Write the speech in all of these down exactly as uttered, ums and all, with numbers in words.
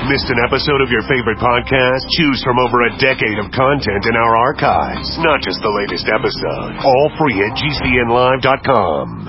Missed an episode of your favorite podcast? Choose from over a decade of content in our archives, not just the latest episode. All free at G C N live dot com.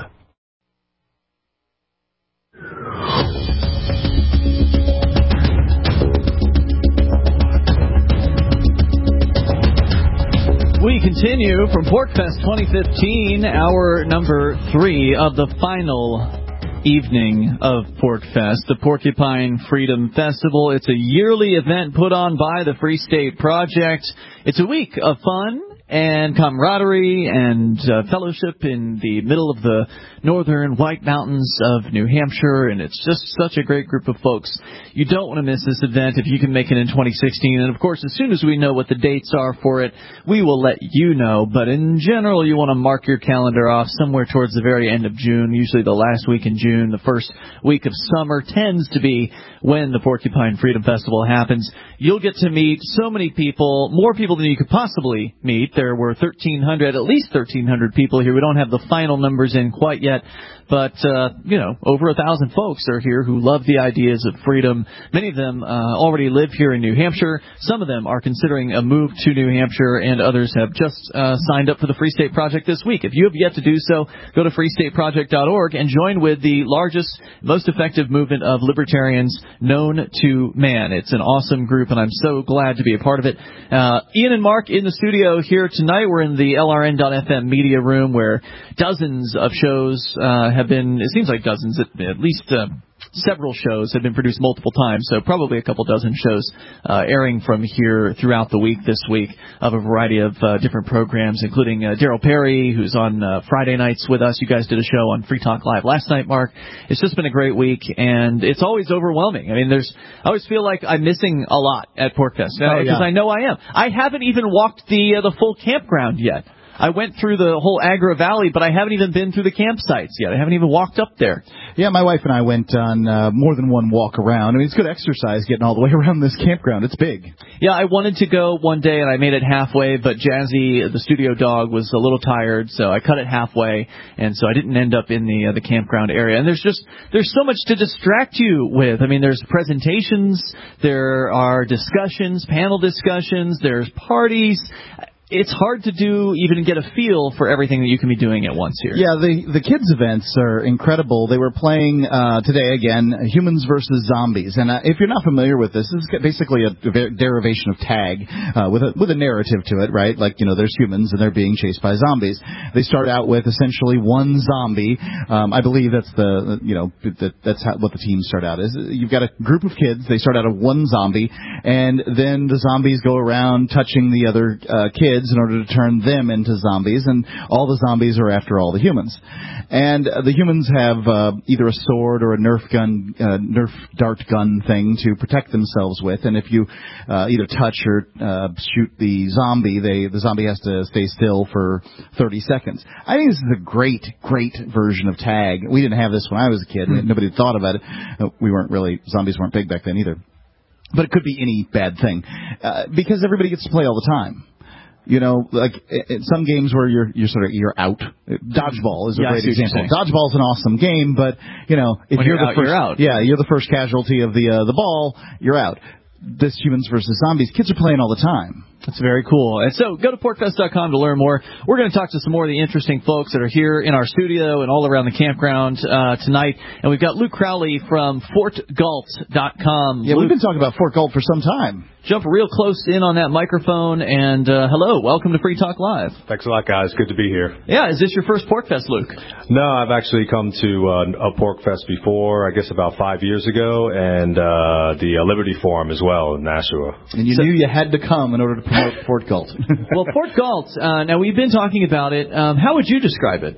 We continue from PorcFest twenty fifteen, hour number three of the final evening of PorcFest, the Porcupine Freedom Festival. It's a yearly event put on by the Free State Project. It's a week of fun and camaraderie and uh, fellowship in the middle of the northern White Mountains of New Hampshire, and it's just such a great group of folks. You don't want to miss this event if you can make it in twenty sixteen, and of course, as soon as we know what the dates are for it, we will let you know, but in general, you want to mark your calendar off somewhere towards the very end of June, usually the last week in June. The first week of summer tends to be when the Porcupine Freedom Festival happens. You'll get to meet so many people, more people than you could possibly meet. There were thirteen hundred, at least thirteen hundred people here. We don't have the final numbers in quite yet, but, uh, you know, over a thousand folks are here who love the ideas of freedom. Many of them uh, already live here in New Hampshire. Some of them are considering a move to New Hampshire, and others have just uh, signed up for the Free State Project this week. If you have yet to do so, go to free state project dot org and join with the largest, most effective movement of libertarians known to man. It's an awesome group, and I'm so glad to be a part of it. Uh, Ian and Mark in the studio here tonight. We're in the L R N dot F M media room where dozens of shows uh, have been, it seems like dozens, at, at least uh, several shows have been produced multiple times, so probably a couple dozen shows uh, airing from here throughout the week this week of a variety of uh, different programs, including uh, Daryl Perry, who's on uh, Friday nights with us. You guys did a show on Free Talk Live last night, Mark. It's just been a great week, and it's always overwhelming. I mean, there's, I always feel like I'm missing a lot at PorcFest, because uh, oh, yeah. I know I am. I haven't even walked the uh, the full campground yet. I went through the whole Agra Valley, but I haven't even been through the campsites yet. I haven't even walked up there. Yeah, my wife and I went on uh, more than one walk around. I mean, it's good exercise getting all the way around this campground. It's big. Yeah, I wanted to go one day, and I made it halfway, but Jazzy, the studio dog, was a little tired, so I cut it halfway, and so I didn't end up in the uh, the campground area. And there's just there's so much to distract you with. I mean, there's presentations, there are discussions, panel discussions, there's parties. It's hard to do, even get a feel for everything that you can be doing at once here. Yeah, the the kids' events are incredible. They were playing uh, today, again, Humans versus Zombies. And uh, if you're not familiar with this, this is basically a, a derivation of tag uh, with a with a narrative to it, right? Like, you know, there's humans and they're being chased by zombies. They start out with essentially one zombie. Um, I believe that's the, you know, that, that's how, what the teams start out is. You've got a group of kids. They start out of one zombie, and then the zombies go around touching the other uh, kids in order to turn them into zombies, and all the zombies are after all the humans. And uh, the humans have uh, either a sword or a Nerf gun, uh, Nerf dart gun thing to protect themselves with, and if you uh, either touch or uh, shoot the zombie, they the zombie has to stay still for thirty seconds. I think this is a great, great version of tag. We didn't have this when I was a kid. Mm. Nobody thought about it. We weren't really, zombies weren't big back then either. But it could be any bad thing, uh, because everybody gets to play all the time. You know, like in some games where you're you're sort of you're out. Dodgeball is a yeah, great example. Dodgeball's an awesome game, but you know, if when you're, you're the out, first, you're out. yeah, you're the first casualty of the uh, the ball, you're out. This Humans versus Zombies, kids are playing all the time. That's very cool. And so go to porcfest dot com to learn more. We're going to talk to some more of the interesting folks that are here in our studio and all around the campground uh, tonight. And we've got Luke Crowley from fort galt dot com. Yeah, Luke, we've been talking about Fort Galt for some time. Jump real close in on that microphone. And uh, hello, welcome to Free Talk Live. Thanks a lot, guys. Good to be here. Yeah, is this your first PorcFest, Luke? No, I've actually come to uh, a PorcFest before, I guess about five years ago, and uh, the uh, Liberty Forum as well in Nashua. And you so, knew you had to come in order to promote Fort Galt. Well, Fort Galt, uh, now we've been talking about it. Um, how would you describe it?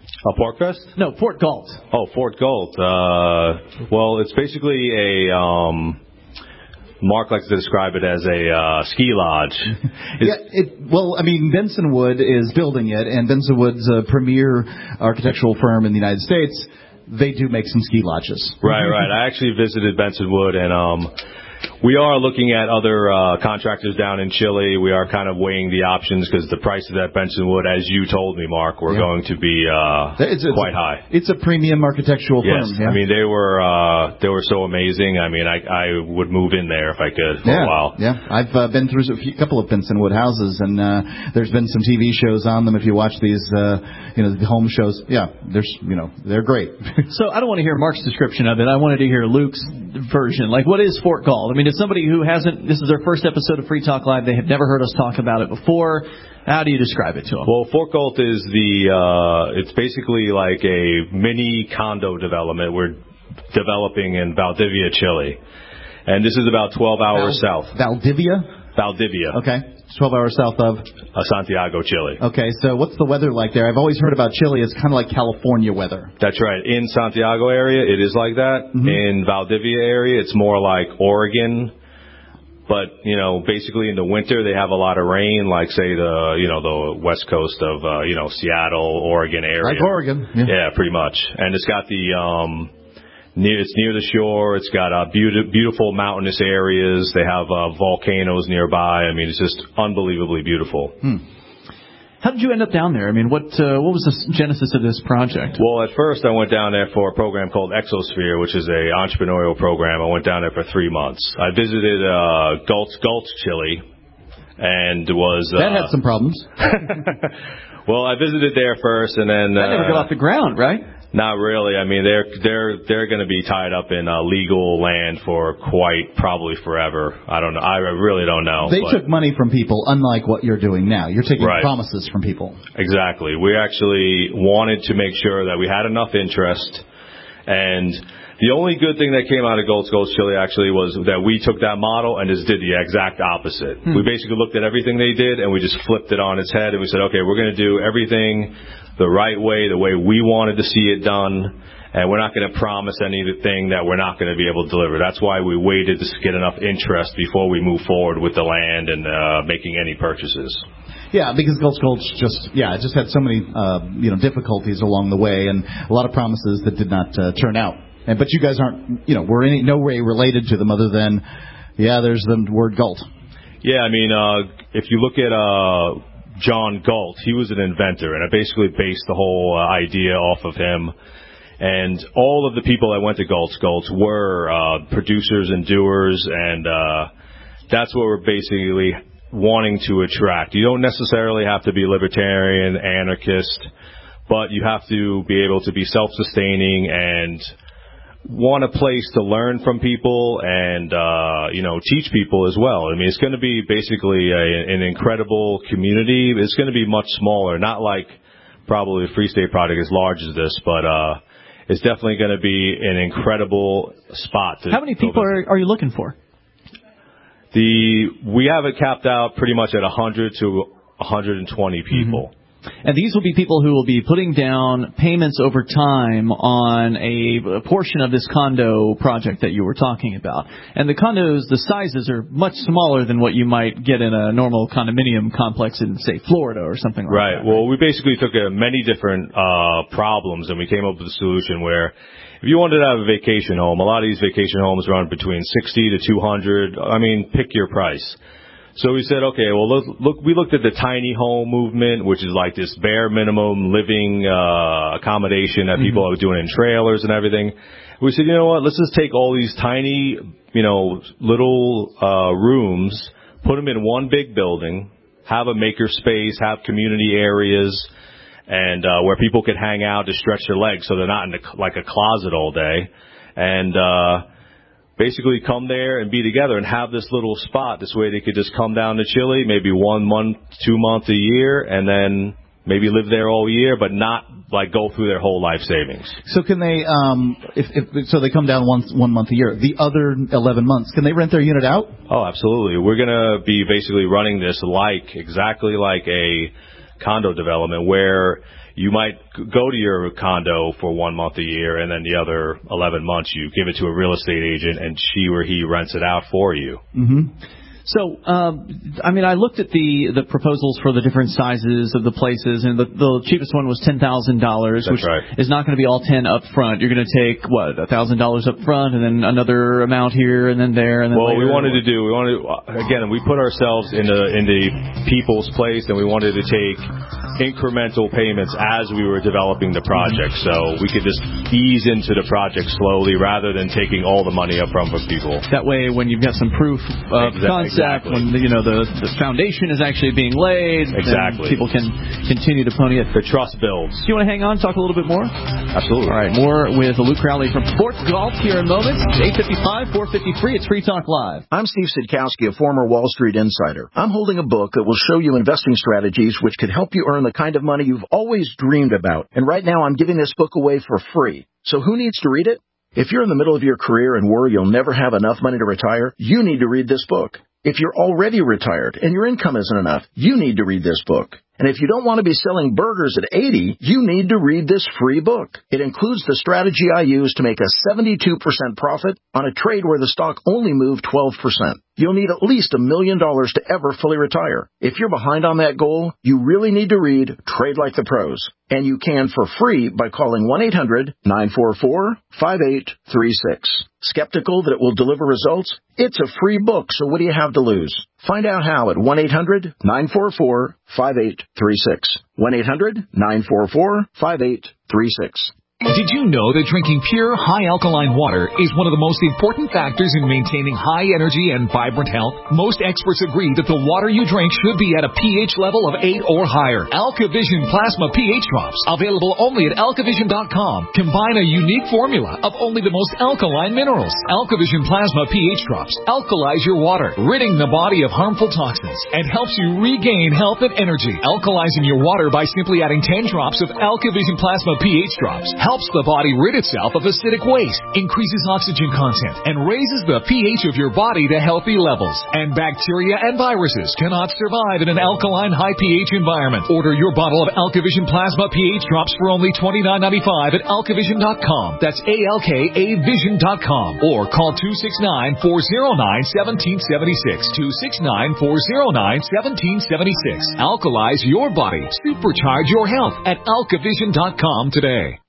A PorcFest? No, Fort Galt. Oh, Fort Galt. Uh, well, it's basically a... Um, Mark likes to describe it as a uh, ski lodge. yeah, it, well, I mean, Bensonwood is building it, and Bensonwood's a premier architectural firm in the United States. They do make some ski lodges. Right, right. I actually visited Bensonwood, and um, We are looking at other uh, contractors down in Chile. We are kind of weighing the options because the prices at Bensonwood, as you told me, Mark, were yeah. going to be uh, it's, it's quite a, high. It's a premium architectural yes. firm. Yeah. I mean, they were uh, they were so amazing. I mean, I, I would move in there if I could for yeah. a while. Yeah, I've uh, been through a few, couple of Bensonwood houses, and uh, there's been some T V shows on them. If you watch these, uh, you know, the home shows, yeah, there's, you know, they're great. So I don't want to hear Mark's description of it. I wanted to hear Luke's version. Like, what is Fort Galt? I mean, if somebody who hasn't, this is their first episode of Free Talk Live, they have never heard us talk about it before. How do you describe it to them? Well, Fort Galt is the, uh, it's basically like a mini condo development we're developing in Valdivia, Chile. And this is about twelve hours Val- south. Valdivia? Valdivia. Okay. twelve hours south of? Uh, Santiago, Chile. Okay, so what's the weather like there? I've always heard about Chile. It's kind of like California weather. That's right. In Santiago area, it is like that. Mm-hmm. In Valdivia area, it's more like Oregon. But, you know, basically in the winter, they have a lot of rain, like, say, the, you know, the west coast of, uh, you know, Seattle, Oregon area. Like Oregon. Yeah, yeah pretty much. And it's got the, um, near, it's near the shore. It's got uh, beautiful, beautiful mountainous areas. They have uh, volcanoes nearby. I mean, it's just unbelievably beautiful. Hmm. How did you end up down there? I mean, what uh, what was the genesis of this project? Well, at first I went down there for a program called Exosphere, which is a entrepreneurial program. I went down there for three months. I visited uh, Gulch, Gulch, Chile, and was... Uh, that had some problems. Well, I visited there first, and then... That never uh, got off the ground, right? Not really. I mean, they're they're they're going to be tied up in uh, legal land for quite probably forever. I don't know. I really don't know. They but. took money from people, unlike what you're doing now. You're taking right. promises from people. Exactly. We actually wanted to make sure that we had enough interest, and the only good thing that came out of Gulch, Gulch, Chile actually was that we took that model and just did the exact opposite. Hmm. We basically looked at everything they did and we just flipped it on its head, and we said, okay, we're going to do everything the right way, the way we wanted to see it done, and we're not going to promise anything that we're not going to be able to deliver. That's why we waited to get enough interest before we move forward with the land and uh, making any purchases. Yeah, because Gulch Gulch just, yeah, it just had so many, uh, you know, difficulties along the way and a lot of promises that did not uh, turn out. And, but you guys aren't, you know, we're in no way related to them other than, yeah, there's the word Galt. Yeah, I mean, uh, if you look at uh, John Galt, he was an inventor, and I basically based the whole uh, idea off of him. And all of the people that went to Gulch Gulch were uh, producers and doers, and uh, that's what we're basically wanting to attract. You don't necessarily have to be libertarian, anarchist, but you have to be able to be self-sustaining and want a place to learn from people and, uh, you know, teach people as well. I mean, it's going to be basically a, an incredible community. It's going to be much smaller, not like probably a Free State project as large as this, but uh, it's definitely going to be an incredible spot. To How many people are, are you looking for? The we have it capped out pretty much at one hundred to one hundred twenty people. Mm-hmm. And these will be people who will be putting down payments over time on a, a portion of this condo project that you were talking about. And the condos, the sizes are much smaller than what you might get in a normal condominium complex in, say, Florida or something like right. that. Right. Well, we basically took uh, many different uh, problems, and we came up with a solution where if you wanted to have a vacation home, a lot of these vacation homes run between sixty to two hundred. I mean, pick your price. So we said, okay, well, look, look, we looked at the tiny home movement, which is like this bare minimum living uh, accommodation that people mm-hmm. are doing in trailers and everything. We said, you know what, let's just take all these tiny, you know, little uh, rooms, put them in one big building, have a maker space, have community areas, and uh, where people could hang out to stretch their legs so they're not in a, like a closet all day. And uh basically come there and be together and have this little spot. This way they could just come down to Chile, maybe one month, two months a year, and then maybe live there all year, but not like go through their whole life savings. So can they, um, if, if so they come down once, one month a year. The other eleven months, can they rent their unit out? Oh, absolutely. We're going to be basically running this like, exactly like a condo development where you might go to your condo for one month a year, and then the other eleven months you give it to a real estate agent, and she or he rents it out for you. Mm-hmm. So, um, I mean, I looked at the, the proposals for the different sizes of the places, and the, the cheapest one was ten thousand dollars, which right. is not going to be all ten up front. You're going to take, what, one thousand dollars up front, and then another amount here, and then there, and then Well, later. we wanted to do, we wanted, again, we put ourselves in the, in the people's place, and we wanted to take incremental payments as we were developing the project, so we could just ease into the project slowly rather than taking all the money up front from people. That way, when you've got some proof of Exactly. concept, when you know the, the foundation is actually being laid, exactly, people can continue to pony it. The trust builds. Do you want to hang on, talk a little bit more? Absolutely. All right, more with Luke Crowley from Sports Golf here in moments. eight fifty-five, four fifty-three. It's Free Talk Live. I'm Steve Sidkowski, a former Wall Street insider. I'm holding a book that will show you investing strategies which could help you earn the kind of money you've always dreamed about. And right now, I'm giving this book away for free. So who needs to read it? If you're in the middle of your career and worry you'll never have enough money to retire, you need to read this book. If you're already retired and your income isn't enough, you need to read this book. And if you don't want to be selling burgers at eighty, you need to read this free book. It includes the strategy I use to make a seventy-two percent profit on a trade where the stock only moved twelve percent. You'll need at least a million dollars to ever fully retire. If you're behind on that goal, you really need to read Trade Like the Pros. And you can for free by calling one eight hundred, nine four four, five eight three six. Skeptical that it will deliver results? It's a free book, so what do you have to lose? Find out how at one eight hundred, nine four four, five eight three six. one eight hundred, nine four four, five eight three six. Did you know that drinking pure, high-alkaline water is one of the most important factors in maintaining high energy and vibrant health? Most experts agree that the water you drink should be at a pH level of eight or higher. AlkaVision Plasma pH Drops, available only at alkavision dot com, combine a unique formula of only the most alkaline minerals. AlkaVision Plasma pH Drops alkalize your water, ridding the body of harmful toxins, and helps you regain health and energy. Alkalizing your water by simply adding ten drops of AlkaVision Plasma pH Drops helps the body rid itself of acidic waste, increases oxygen content, and raises the pH of your body to healthy levels. And bacteria and viruses cannot survive in an alkaline high pH environment. Order your bottle of AlkaVision Plasma pH Drops for only twenty-nine ninety-five at alkavision dot com. That's A L K A vision dot com. Or call two six nine, four oh nine, one seven seven six. two six nine, four oh nine, one seven seven six. Alkalize your body. Supercharge your health at alkavision dot com today.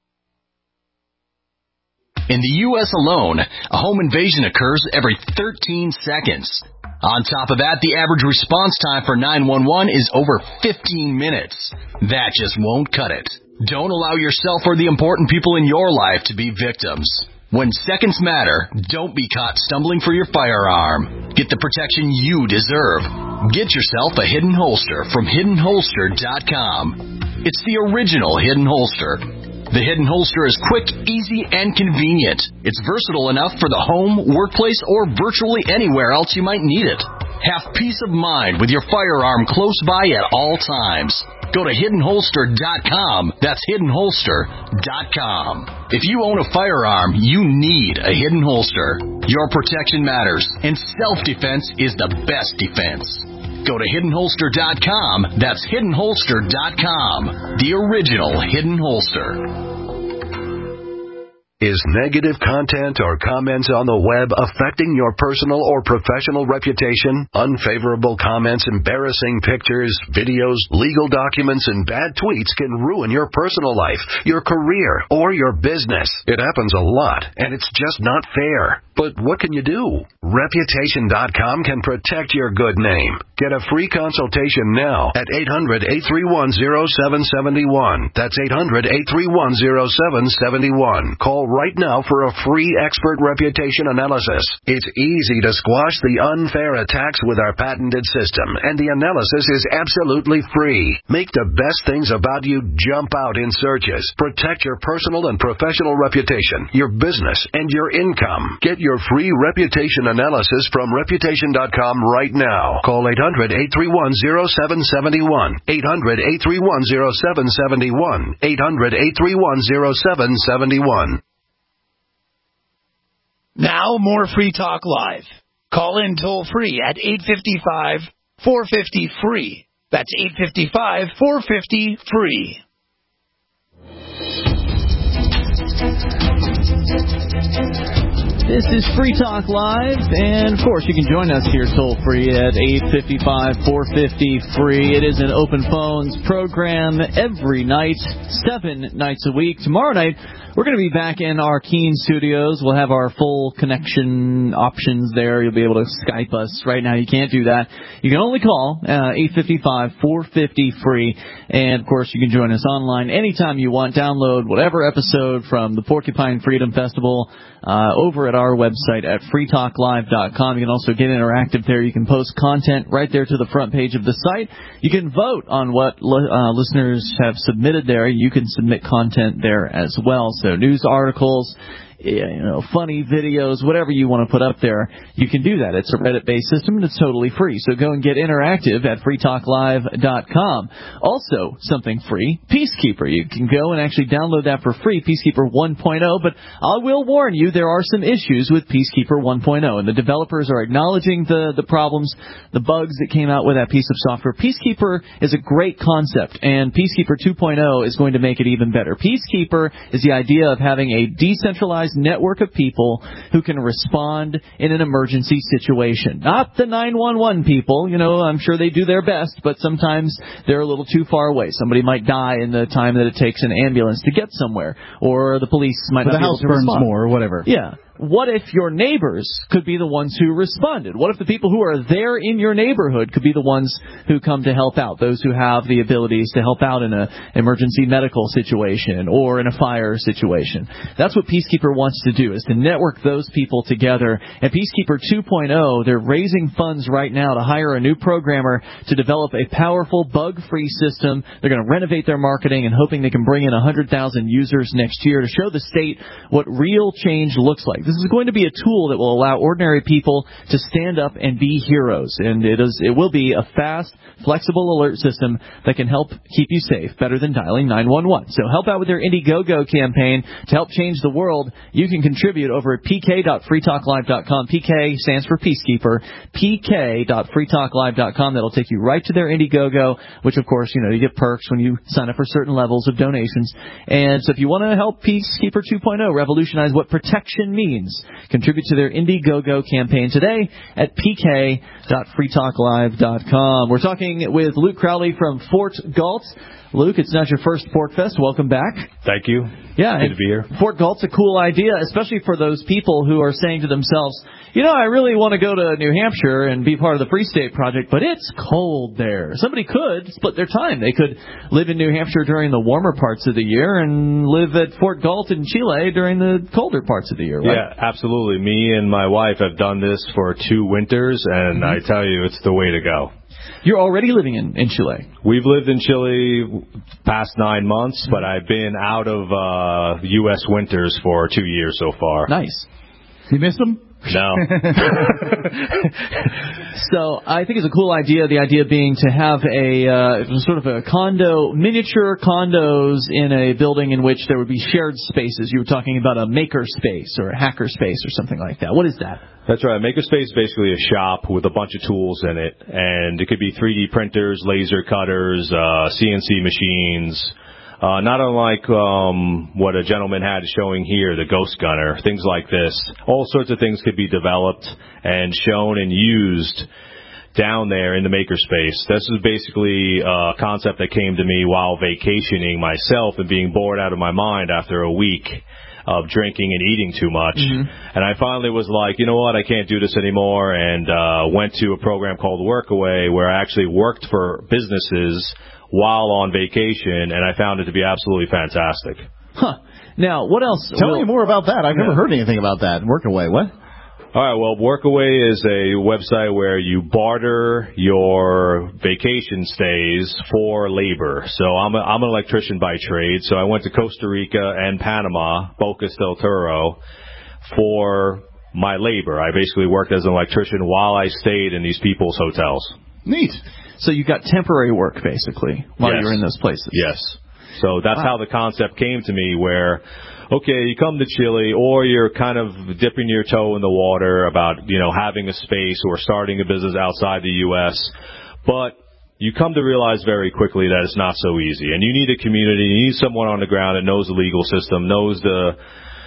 In the U S alone, a home invasion occurs every thirteen seconds. On top of that, the average response time for nine one one is over fifteen minutes. That just won't cut it. Don't allow yourself or the important people in your life to be victims. When seconds matter, don't be caught stumbling for your firearm. Get the protection you deserve. Get yourself a Hidden Holster from hidden holster dot com. It's the original Hidden Holster. The Hidden Holster is quick, easy, and convenient. It's versatile enough for the home, workplace, or virtually anywhere else you might need it. Have peace of mind with your firearm close by at all times. Go to hidden holster dot com. That's hidden holster dot com. If you own a firearm, you need a Hidden Holster. Your protection matters, and self-defense is the best defense. Go to hidden holster dot com. That's hidden holster dot com. The original Hidden Holster. Is negative content or comments on the web affecting your personal or professional reputation? Unfavorable comments, embarrassing pictures, videos, legal documents, and bad tweets can ruin your personal life, your career, or your business. It happens a lot, and it's just not fair. But what can you do? reputation dot com can protect your good name. Get a free consultation now at eight hundred, eight three one, oh seven seven one. That's eight hundred, eight three one, oh seven seven one. Call right now for a free expert reputation analysis. It's easy to squash the unfair attacks with our patented system, and the analysis is absolutely free. Make the best things about you jump out in searches. Protect your personal and professional reputation, your business, and your income. Get your free reputation analysis from reputation dot com right now. Call eight hundred, eight three one, oh seven seven one. eight hundred, eight three one, oh seven seven one. eight hundred, eight three one, oh seven seven one. Now more Free Talk Live. Call in toll free at eight five five, four five zero, free. That's eight five five, four five zero, free. This is Free Talk Live, and of course you can join us here toll free at eight five five, four five zero, free. It is an open phones program every night, seven nights a week. Tomorrow night, we're going to be back in our Keene studios. We'll have our full connection options there. You'll be able to Skype us. Right now, you can't do that. You can only call uh, eight five five, four five zero, free. And, of course, you can join us online anytime you want. Download whatever episode from the Porcupine Freedom Festival uh, over at our website at free talk live dot com. You can also get interactive there. You can post content right there to the front page of the site. You can vote on what uh, listeners have submitted there. You can submit content there as well. So news articles, you know, funny videos, whatever you want to put up there, you can do that. It's a Reddit-based system, and it's totally free. So go and get interactive at free talk live dot com. Also, something free, Peacekeeper. You can go and actually download that for free, Peacekeeper one point oh. But I will warn you, there are some issues with Peacekeeper one point oh, and the developers are acknowledging the, the problems, the bugs that came out with that piece of software. Peacekeeper is a great concept, and Peacekeeper two point oh is going to make it even better. Peacekeeper is the idea of having a decentralized network of people who can respond in an emergency situation. Not the nine one one people. You know, I'm sure they do their best, but sometimes they're a little too far away. Somebody might die in the time that it takes an ambulance to get somewhere, or the police might or not the be house able to burns respond. more, or whatever. Yeah. What if your neighbors could be the ones who responded? What if the people who are there in your neighborhood could be the ones who come to help out, those who have the abilities to help out in an emergency medical situation or in a fire situation? That's what Peacekeeper wants to do, is to network those people together. And Peacekeeper two point oh, they're raising funds right now to hire a new programmer to develop a powerful, bug-free system. They're going to renovate their marketing and hoping they can bring in one hundred thousand users next year to show the state what real change looks like. This is going to be a tool that will allow ordinary people to stand up and be heroes. And it is, it will be a fast, flexible alert system that can help keep you safe, better than dialing nine one one. So help out with their Indiegogo campaign to help change the world. You can contribute over at p k dot free talk live dot com. P K stands for Peacekeeper. p k dot free talk live dot com. That'll take you right to their Indiegogo, which, of course, you know, you get perks when you sign up for certain levels of donations. And so if you want to help Peacekeeper two point oh revolutionize what protection means, contribute to their Indiegogo campaign today at p k dot free talk live dot com. We're talking with Luke Crowley from Fort Galt. Luke, it's not your first PorcFest. Welcome back. Thank you. Yeah, good to be here. Fort Galt's a cool idea, especially for those people who are saying to themselves, you know, I really want to go to New Hampshire and be part of the Free State Project, but it's cold there. Somebody could split their time. They could live in New Hampshire during the warmer parts of the year and live at Fort Galt in Chile during the colder parts of the year, right? Yeah, absolutely. Me and my wife have done this for two winters, and mm-hmm. I tell you, it's the way to go. You're already living in, in Chile. We've lived in Chile past nine months, but I've been out of uh, U S winters for two years so far. Nice. You miss them? No. So I think it's a cool idea, the idea being to have a uh, sort of a condo, miniature condos in a building in which there would be shared spaces. You were talking about a maker space or a hacker space or something like that. What is that? That's right. Makerspace is basically a shop with a bunch of tools in it, and it could be three D printers, laser cutters, uh, C N C machines, uh, not unlike um, what a gentleman had showing here, the Ghost Gunner, things like this. All sorts of things could be developed and shown and used down there in the makerspace. This is basically a concept that came to me while vacationing myself and being bored out of my mind after a week of drinking and eating too much. Mm-hmm. And I finally was like, you know what, I can't do this anymore, and uh went to a program called Workaway, where I actually worked for businesses while on vacation, and I found it to be absolutely fantastic. Huh. Now, what else? Tell will... me more about that. I've yeah. never heard anything about that. Workaway, what? All right, well, Workaway is a website where you barter your vacation stays for labor. So I'm, a, I'm an electrician by trade, so I went to Costa Rica and Panama, Bocas del Toro, for my labor. I basically worked as an electrician while I stayed in these people's hotels. Neat. So you got temporary work, basically, while yes. you were in those places. Yes. So that's wow. how the concept came to me, where, okay, you come to Chile, or you're kind of dipping your toe in the water about, you know, having a space or starting a business outside the U S, but you come to realize very quickly that it's not so easy. And you need a community, you need someone on the ground that knows the legal system, knows the,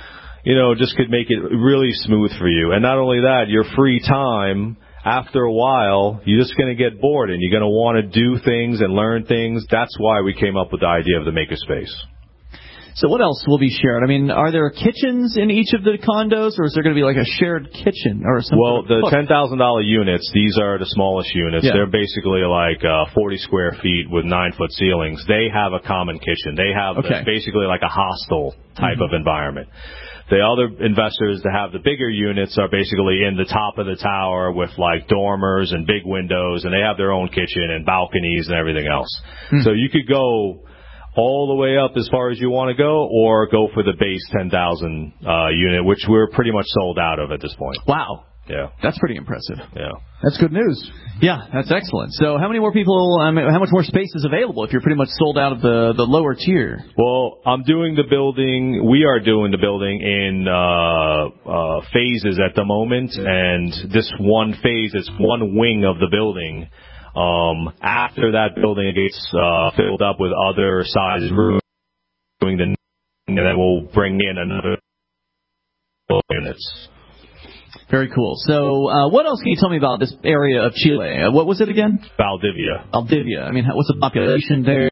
you know, just could make it really smooth for you. And not only that, your free time, after a while, you're just going to get bored and you're going to want to do things and learn things. That's why we came up with the idea of the Makerspace. So what else will be shared? I mean, are there kitchens in each of the condos, or is there going to be like a shared kitchen or something? Well, the ten thousand dollars units, these are the smallest units. Yeah. They're basically like uh, forty square feet with nine-foot ceilings. They have a common kitchen. They have okay. the, basically like a hostel type mm-hmm. of environment. The other investors that have the bigger units are basically in the top of the tower with like dormers and big windows, and they have their own kitchen and balconies and everything else. Mm-hmm. So you could go all the way up as far as you want to go, or go for the base ten thousand uh, unit, which we're pretty much sold out of at this point. Wow. Yeah. That's pretty impressive. Yeah. That's good news. Yeah, that's excellent. So how many more people, um, how much more space is available if you're pretty much sold out of the, the lower tier? Well, I'm doing the building, we are doing the building in uh, uh, phases at the moment, and this one phase is one wing of the building. Um, after that building gets uh, filled up with other size rooms, doing the, and then we'll bring in another units. Very cool. So, uh, what else can you tell me about this area of Chile? Uh, what was it again? Valdivia. Valdivia. I mean, what's the population there?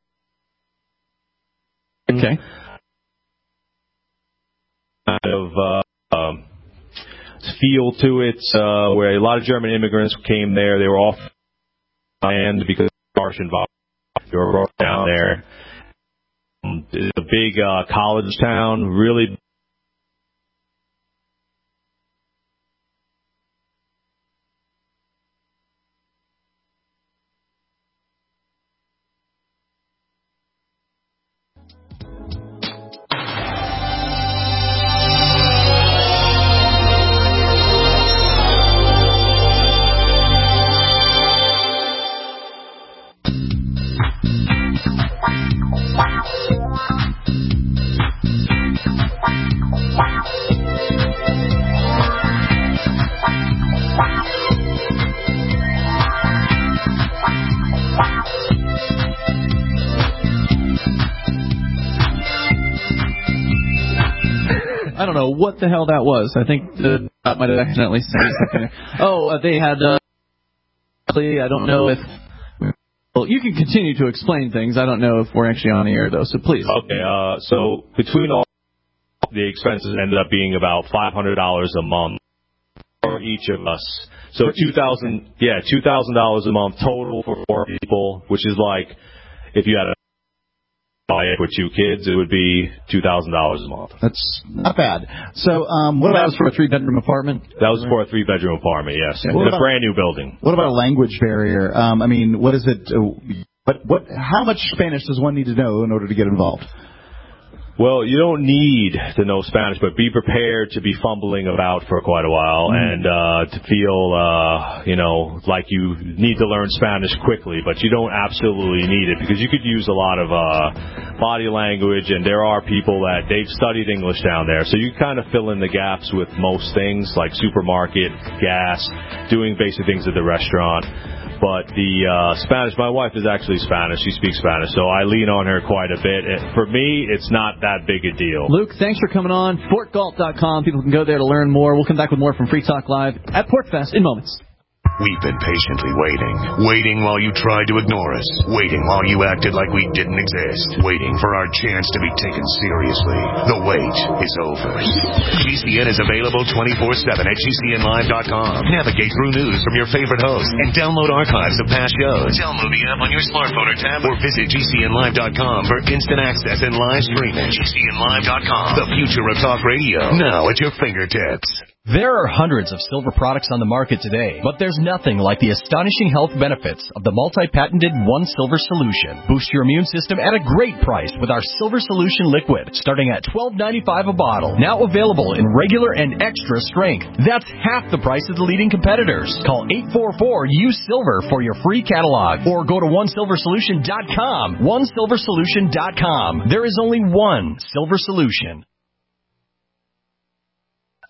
Okay. Kind of uh, um, feel to it, uh, where a lot of German immigrants came there. They were off land because of harsh environment. They were brought down there. Um, it's a big uh, college town, really. I don't know what the hell that was. I think the I might have accidentally said something. Oh, uh, they had. Uh, I don't know if. Well, you can continue to explain things. I don't know if we're actually on the air though. So please. Okay. Uh, so between all the expenses ended up being about five hundred dollars a month for each of us. So two thousand. Yeah, two thousand dollars a month total for four people, which is like if you had a. For two kids, it would be two thousand dollars a month. That's not bad. So, um, what that about was for a three-bedroom apartment? That was for a three-bedroom apartment, yes, yeah, in a brand new building. What about a language barrier? Um, I mean, what is it? Uh, what, what? How much Spanish does one need to know in order to get involved? Well, you don't need to know Spanish, but be prepared to be fumbling about for quite a while mm. and uh, to feel, uh, you know, like you need to learn Spanish quickly, but you don't absolutely need it because you could use a lot of uh, body language, and there are people that they've studied English down there, so you kind of fill in the gaps with most things like supermarket, gas, doing basic things at the restaurant. But the uh, Spanish, my wife is actually Spanish. She speaks Spanish, so I lean on her quite a bit. It, for me, it's not that big a deal. Luke, thanks for coming on. Fort Galt dot com. People can go there to learn more. We'll come back with more from Free Talk Live at PortFest in moments. We've been patiently waiting. Waiting while you tried to ignore us. Waiting while you acted like we didn't exist. Waiting for our chance to be taken seriously. The wait is over. G C N is available twenty-four seven at G C N live dot com. Navigate through news from your favorite hosts and download archives of past shows. Download the app on your smartphone or tablet or visit G C N live dot com for instant access and live streaming. G C N live dot com. The future of talk radio. Now at your fingertips. There are hundreds of silver products on the market today, but there's nothing like the astonishing health benefits of the multi-patented One Silver Solution. Boost your immune system at a great price with our Silver Solution Liquid, starting at twelve ninety-five a bottle. Now available in regular and extra strength. That's half the price of the leading competitors. Call eight four four, U S I L V E R for your free catalog, or go to one silver solution dot com. one silver solution dot com. There is only one Silver Solution.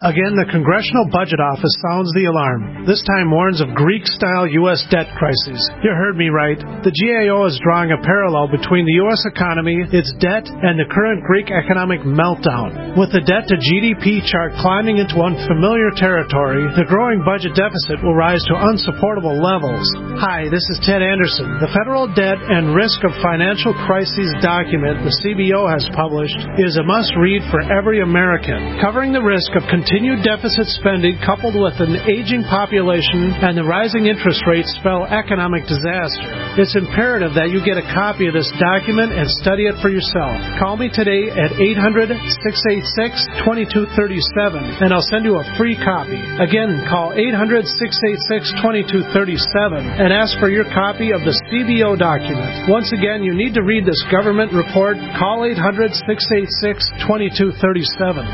Again, the Congressional Budget Office sounds the alarm. This time warns of Greek-style U S debt crises. You heard me right. The G A O is drawing a parallel between the U S economy, its debt, and the current Greek economic meltdown. With the debt-to-G D P chart climbing into unfamiliar territory, the growing budget deficit will rise to unsupportable levels. Hi, this is Ted Anderson. The Federal Debt and Risk of Financial Crises document the C B O has published is a must-read for every American, covering the risk of continued Continued deficit spending coupled with an aging population and the rising interest rates spell economic disaster. It's imperative that you get a copy of this document and study it for yourself. Call me today at eight hundred, six eight six, two two three seven and I'll send you a free copy. Again, call eight hundred, six eight six, two two three seven and ask for your copy of the C B O document. Once again, you need to read this government report. Call eight hundred, six eight six, two two three seven.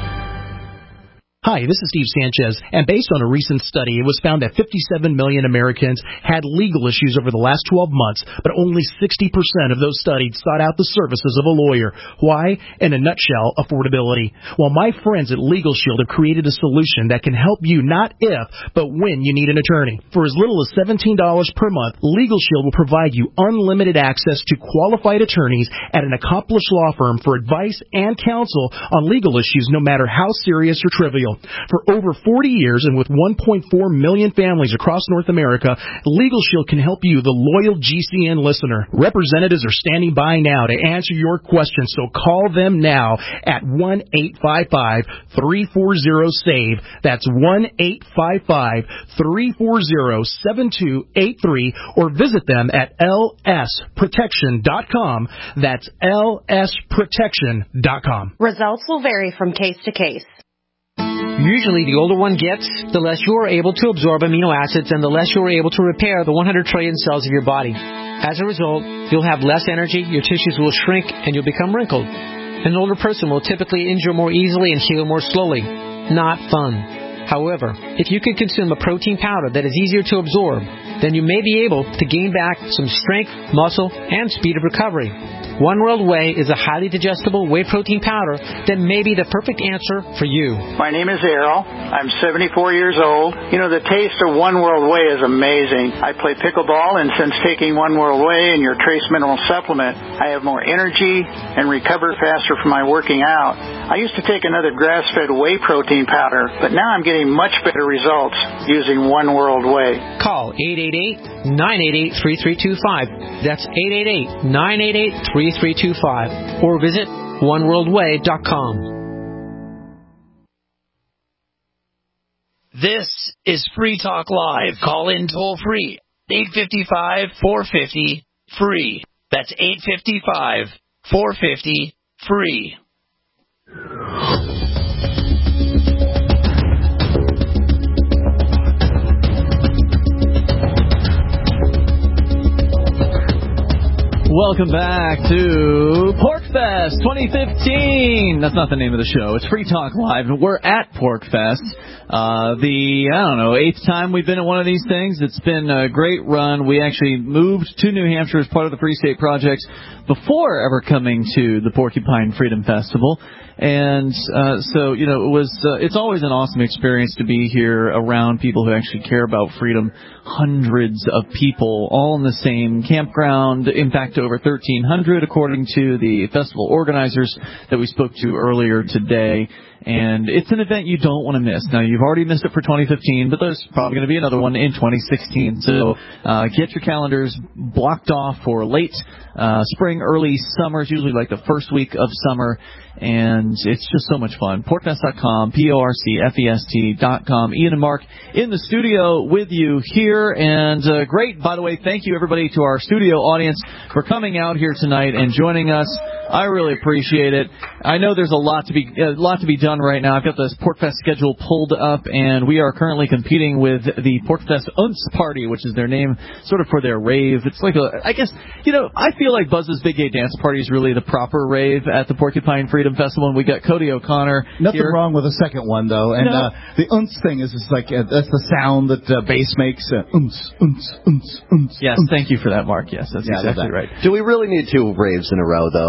Hi, this is Steve Sanchez, and based on a recent study, it was found that fifty-seven million Americans had legal issues over the last twelve months, but only sixty percent of those studied sought out the services of a lawyer. Why? In a nutshell, affordability. Well, my friends at Legal Shield have created a solution that can help you not if, but when you need an attorney. For as little as seventeen dollars per month, Legal Shield will provide you unlimited access to qualified attorneys at an accomplished law firm for advice and counsel on legal issues, no matter how serious or trivial. For over forty years and with one point four million families across North America, Legal Shield can help you, the loyal G C N listener. Representatives are standing by now to answer your questions, so call them now at one eight five five, three four zero, SAVE. That's one eight five five, three four zero, seven two eight three or visit them at L S protection dot com. That's L S protection dot com. Results will vary from case to case. Usually, the older one gets, the less you are able to absorb amino acids and the less you are able to repair the one hundred trillion cells of your body. As a result, you'll have less energy, your tissues will shrink, and you'll become wrinkled. An older person will typically injure more easily and heal more slowly. Not fun. However, if you can consume a protein powder that is easier to absorb, then you may be able to gain back some strength, muscle, and speed of recovery. One World Whey is a highly digestible whey protein powder that may be the perfect answer for you. My name is Errol. I'm seventy-four years old. You know, the taste of One World Whey is amazing. I play pickleball, and since taking One World Whey and your trace mineral supplement, I have more energy and recover faster from my working out. I used to take another grass-fed whey protein powder, but now I'm getting much better results using One World Whey. Call eight eight eight, nine eight eight, three three two five. That's eight eight eight, nine eight eight, three three two five. Or visit one world way dot com. This is Free Talk Live. Call in toll free. eight five five, four five zero, free. That's eight five five, four five zero, free. Welcome back to PorcFest twenty fifteen. That's not the name of the show. It's Free Talk Live. We're at PorcFest. Uh, the, I don't know, eighth time we've been at one of these things. It's been a great run. We actually moved to New Hampshire as part of the Free State Projects before ever coming to the Porcupine Freedom Festival. And uh, so, you know, it was. Uh, it's always an awesome experience to be here around people who actually care about freedom. Hundreds of people, all in the same campground. In fact, over thirteen hundred, according to the festival organizers that we spoke to earlier today. And it's an event you don't want to miss. Now, you've already missed it for twenty fifteen, but there's probably going to be another one in twenty sixteen. So uh, get your calendars blocked off for late uh, spring, early summer. It's usually like the first week of summer. And it's just so much fun. porcfest dot com, P O R C F E S T dot com. Ian and Mark in the studio with you here. And uh, great, by the way, thank you, everybody, to our studio audience for coming out here tonight and joining us. I really appreciate it. I know there's a lot to be a lot to be done right now. I've got this PorcFest schedule pulled up, and we are currently competing with the PorcFest Unce Party, which is their name sort of for their rave. It's like a, I guess, you know, I feel like Buzz's Big Gay Dance Party is really the proper rave at the Porcupine Freedom Festival, and we got Cody O'Connor. Nothing here. wrong with the second one, though. And no. uh, the unce thing is just like, uh, that's the sound that uh, bass makes. Uh, unce, unce, unce, unce. Yes, unce. Thank you for that, Mark. Yes, that's yeah, exactly that. right. Do we really need two raves in a row, though?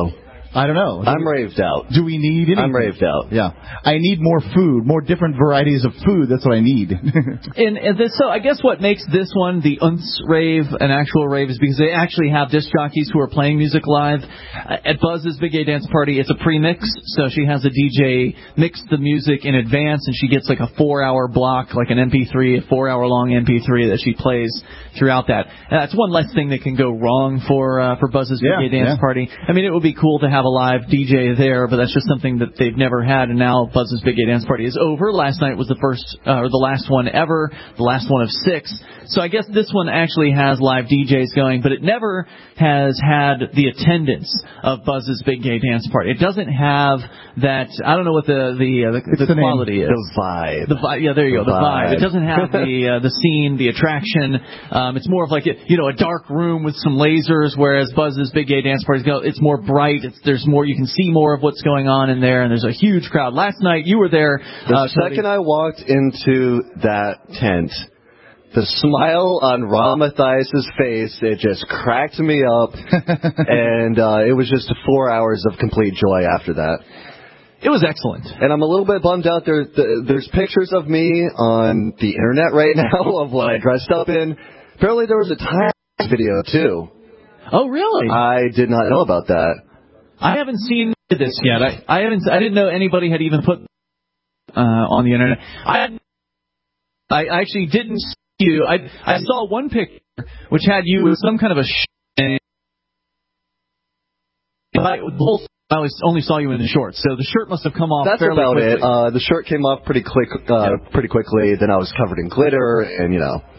I don't know. I'm raved out. Do we need anything? I'm raved out. Yeah. I need more food, more different varieties of food. That's what I need. and, and this, so I guess what makes this one the Unce rave an actual rave is because they actually have disc jockeys who are playing music live. Uh, at Buzz's Big Gay Dance Party, it's a pre-mix, so she has a D J mix the music in advance, and she gets like a four-hour block, like an M P three, a four-hour-long M P three that she plays throughout that. And that's one less thing that can go wrong for uh, for Buzz's Big Yeah, Gay Dance yeah. Party. I mean, it would be cool to have a live D J there, but that's just something that they've never had, and now Buzz's Big Gay Dance Party is over. Last night was the first, uh, or the last one ever, the last one of six. So I guess this one actually has live D Js going, but it never has had the attendance of Buzz's Big Gay Dance Party. It doesn't have that, I don't know what the the, uh, the, the, the quality name. is. The vibe. The vibe, yeah, there you the go, the vibe. vibe. It doesn't have the uh, the scene, the attraction. Um, it's more of like, a, you know, a dark room with some lasers, whereas Buzz's Big Gay Dance Party, it's more bright. It's, there's more, you can see more of what's going on in there, and there's a huge crowd. Last night, you were there. The uh, second I walked into that tent, the smile on Ron Mathias's face, it just cracked me up, and uh, it was just four hours of complete joy after that. It was excellent. And I'm a little bit bummed out. There, the, there's pictures of me on the internet right now of what I dressed up in. Apparently there was a time video, too. Oh, really? I did not know about that. I haven't seen this yet. I, I haven't. I didn't know anybody had even put uh, on the internet. I had, I actually didn't see you. I I saw one picture which had you with some kind of a. Sh- I, I always only saw you in the shorts, so the shirt must have come off. That's fairly about quickly. it. Uh, the shirt came off pretty quick, uh, yeah. pretty quickly. Then I was covered in glitter, and you know.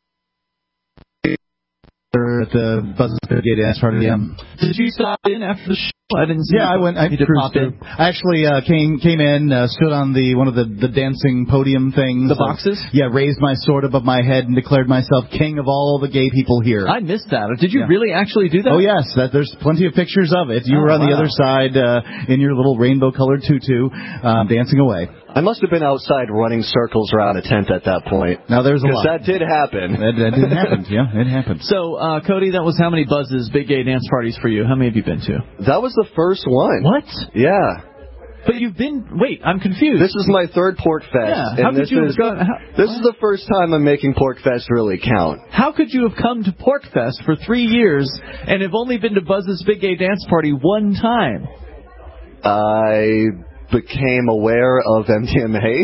At the Buzz's Big Gay Dance Party. Yeah. Did you stop in after the show? I didn't see. Yeah, I went. I you did cruised pop in. through. I actually uh, came came in, uh, stood on the one of the, the dancing podium things. The boxes? Uh, yeah, raised my sword above my head and declared myself king of all the gay people here. I missed that. Did you yeah. really actually do that? Oh yes, that there's plenty of pictures of it. You oh, were on wow. the other side uh, in your little rainbow-colored tutu, um, dancing away. I must have been outside running circles around a tent at that point. Now there's a lot. Because that did happen. That, that did happen. Yeah, it happened. So, uh, Cody, that was how many Buzz's Big Gay Dance Parties for you? How many have you been to? That was the first one. What? Yeah. But you've been... Wait, I'm confused. This is my third Pork Fest. Yeah. How and could this you is, have gone... How, this is the first time I'm making Pork Fest really count. How could you have come to Pork Fest for three years and have only been to Buzz's Big Gay Dance Party one time? I became aware of M D M A.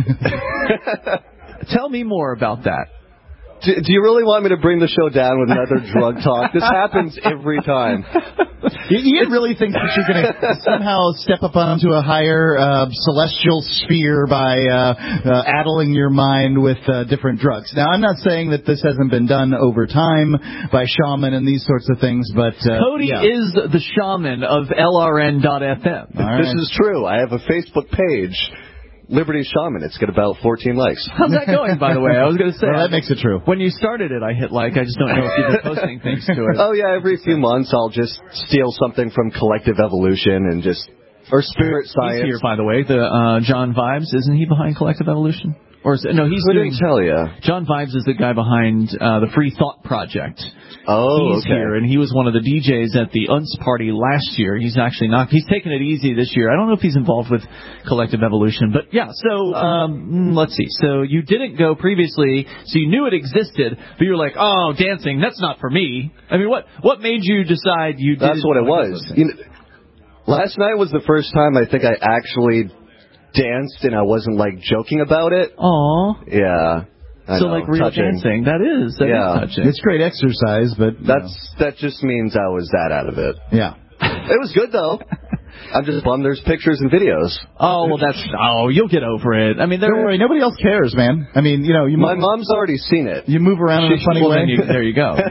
Tell me more about that. Do, do you really want me to bring the show down with another drug talk? This happens every time. Ian really thinks that you're going to somehow step up onto a higher uh, celestial sphere by uh, uh, addling your mind with uh, different drugs. Now, I'm not saying that this hasn't been done over time by shaman and these sorts of things, but... Uh, Cody yeah. is the shaman of L R N dot F M. Right. This is true. I have a Facebook page, Liberty Shaman. It's got about fourteen likes. How's that going, by the way? I was going to say. Well, that makes it true. When you started it, I hit like. I just don't know if you've been posting things to it. Oh, yeah. Every few months, I'll just steal something from Collective Evolution and just... Or Spirit Science. He's here, by the way. The uh, John Vibes. Isn't he behind Collective Evolution? Or is it, no, he's Who doing... didn't tell you? John Vibes is the guy behind uh, the Free Thought Project. Oh, he's okay. here, and he was one of the D Js at the Unce party last year. He's actually not. He's taking it easy this year. I don't know if he's involved with Collective Evolution, but yeah. So um, let's see. So you didn't go previously, so you knew it existed, but you were like, "Oh, dancing, that's not for me." I mean, what what made you decide you? Didn't That's what it was. You know, last night was the first time I think I actually danced, and I wasn't like joking about it. Aw. Yeah. I so know, like real touching. dancing, that is that yeah. is touching. It's great exercise, but that's know. that just means I was that out of it. Yeah, it was good though. I'm just bummed there's pictures and videos. Oh well, that's oh you'll get over it. I mean, don't worry, nobody else cares, man. I mean, you know, you my move, mom's already seen it. You move around she, in a funny well, way. Then you, there you go.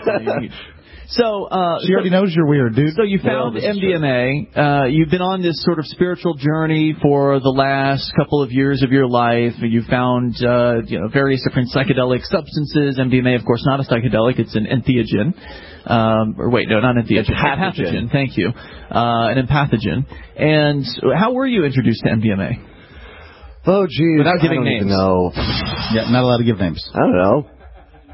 So uh, she already so, knows you're weird, dude. So you found well, M D M A. Uh, you've been on this sort of spiritual journey for the last couple of years of your life. You found uh, you know various different psychedelic substances. M D M A, of course, not a psychedelic; it's an entheogen. Um, or wait, no, not entheogen. Empathogen. Empathogen. Thank you. Uh, an empathogen. And how were you introduced to M D M A? Oh, geez. Without giving I don't names. even know. Yeah, not allowed to give names. I don't know.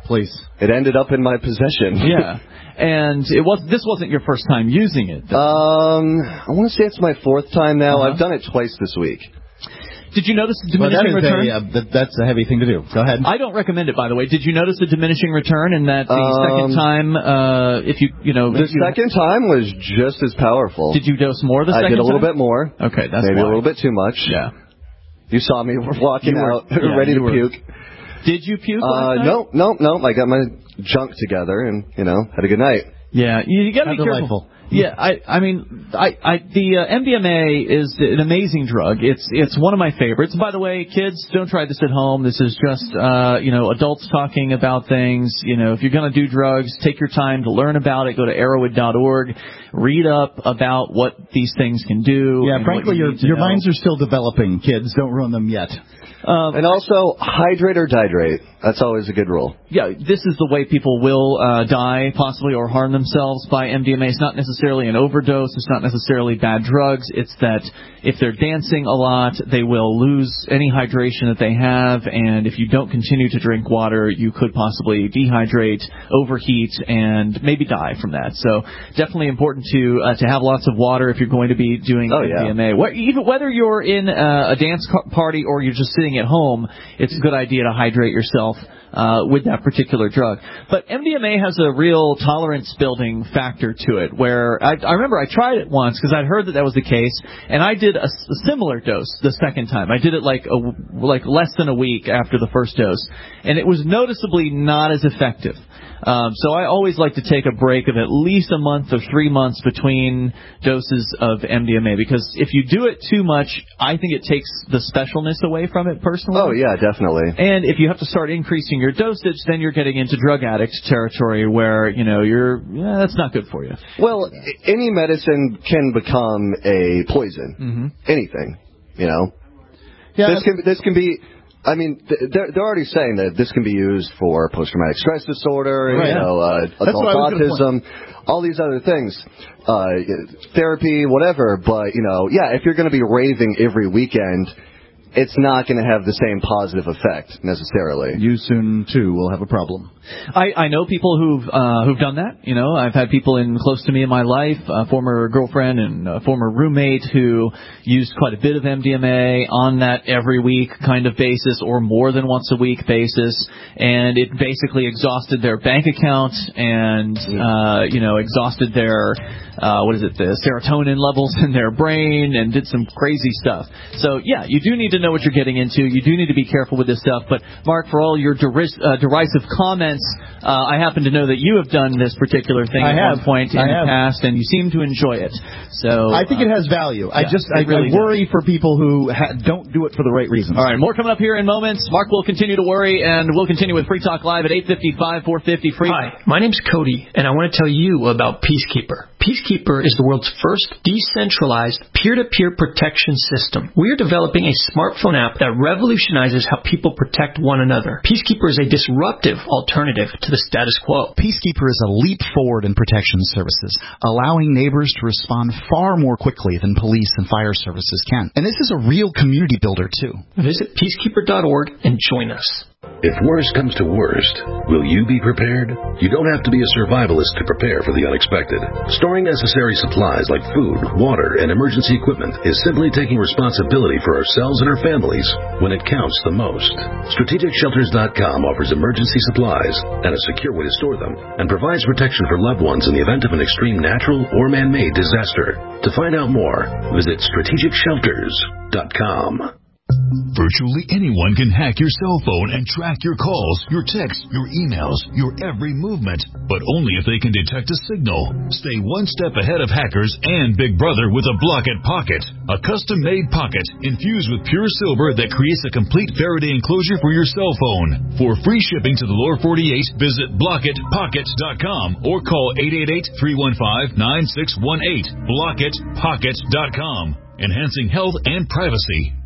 please. It ended up in my possession. Yeah. And it was this wasn't your first time using it, though. Um, I want to say it's my fourth time now. Uh-huh. I've done it twice this week. Did you notice the diminishing well, that return? A, uh, that, that's a heavy thing to do. Go ahead. I don't recommend it, by the way. Did you notice the diminishing return in that the um, second time, uh, if you, you know... The you, second time was just as powerful. Did you dose more the second time? I did a little time? bit more. Okay, that's Maybe why. a little bit too much. Yeah. You saw me walking were, out, yeah, ready to were. puke. Did you puke uh, last night? No, no, no. I got my junk together and, you know, had a good night. Yeah, you, you got to be careful. Delightful. Yeah, I, I mean, I, I, the uh, M D M A is an amazing drug. It's, it's one of my favorites. By the way, kids, don't try this at home. This is just, uh, you know, adults talking about things. You know, if you're going to do drugs, take your time to learn about it. Go to arrowhead dot org. Read up about what these things can do. Yeah, frankly, you your your know. minds are still developing. Kids, don't ruin them yet. Um, and also, hydrate or dihydrate. That's always a good rule. Yeah, this is the way people will uh, die, possibly, or harm themselves by M D M A. It's not necessarily an overdose. It's not necessarily bad drugs. It's that if they're dancing a lot, they will lose any hydration that they have, and if you don't continue to drink water, you could possibly dehydrate, overheat, and maybe die from that. So definitely important to uh, to have lots of water if you're going to be doing oh, M D M A. Yeah. What, even whether you're in uh, a dance party or you're just sitting at home, it's a good idea to hydrate yourself uh, with that particular drug. But M D M A has a real tolerance building factor to it, where I, I remember I tried it once because I'd heard that that was the case, and I did a, a similar dose the second time. I did it like a, like less than a week after the first dose, and it was noticeably not as effective. Um, so I always like to take a break of at least a month or three months between doses of M D M A, because if you do it too much, I think it takes the specialness away from it personally. Oh, yeah, definitely. And if you have to start increasing your dosage, then you're getting into drug addict territory where, you know, you're, yeah, that's not good for you. Well, any medicine can become a poison. Mm-hmm. Anything, you know. Yeah, this can this can be. I mean, they're, they're already saying that this can be used for post-traumatic stress disorder, right, you know, uh, adult autism, all these other things, uh, therapy, whatever. But, you know, yeah, if you're going to be raving every weekend, it's not going to have the same positive effect necessarily. You soon, too, will have a problem. I, I know people who've uh, who've done that. You know, I've had people in close to me in my life, a former girlfriend and a former roommate who used quite a bit of M D M A on that every week kind of basis or more than once a week basis, and it basically exhausted their bank account and uh, you know exhausted their uh, what is it the serotonin levels in their brain and did some crazy stuff. So yeah, you do need to know what you're getting into. You do need to be careful with this stuff. But Mark, for all your deris- uh, derisive comments, uh, I happen to know that you have done this particular thing I at have. one point in I the have. past, and you seem to enjoy it. So I think uh, it has value. I yeah, just I, really I worry for people who ha- don't do it for the right reasons. All right, more coming up here in moments. Mark will continue to worry, and we'll continue with Free Talk Live at eight fifty-five, four fifty Free. Hi, my name's Cody, and I want to tell you about Peacekeeper. Peacekeeper is the world's first decentralized peer-to-peer protection system. We are developing a smartphone app that revolutionizes how people protect one another. Peacekeeper is a disruptive alternative to the status quo. Peacekeeper is a leap forward in protection services, allowing neighbors to respond far more quickly than police and fire services can. And this is a real community builder, too. Visit peacekeeper dot org and join us. If worst comes to worst, will you be prepared? You don't have to be a survivalist to prepare for the unexpected. Storing necessary supplies like food, water, and emergency equipment is simply taking responsibility for ourselves and our families when it counts the most. Strategic Shelters dot com offers emergency supplies and a secure way to store them, and provides protection for loved ones in the event of an extreme natural or man-made disaster. To find out more, visit Strategic Shelters dot com. Virtually anyone can hack your cell phone and track your calls, your texts, your emails, your every movement, but only if they can detect a signal. Stay one step ahead of hackers and Big Brother with a Blockit Pocket, a custom-made pocket infused with pure silver that creates a complete Faraday enclosure for your cell phone. For free shipping to the lower forty-eight, visit Blockit Pocket dot com or call eight eight eight, three one five, nine six one eight. Blockit Pocket dot com, enhancing health and privacy.